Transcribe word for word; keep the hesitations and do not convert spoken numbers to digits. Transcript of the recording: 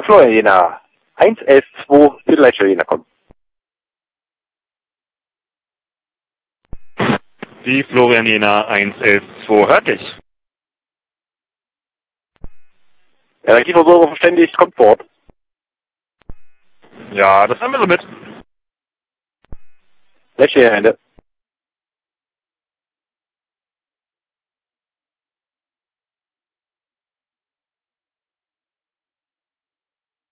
Florian Jena, eins elf zwei, Viertelleiter Jena, komm. Die Florian Jena eins elf zwei hört dich. Energieversorger verständigt, kommt fort. Ja, das haben wir so mit. Lächeln, Hände.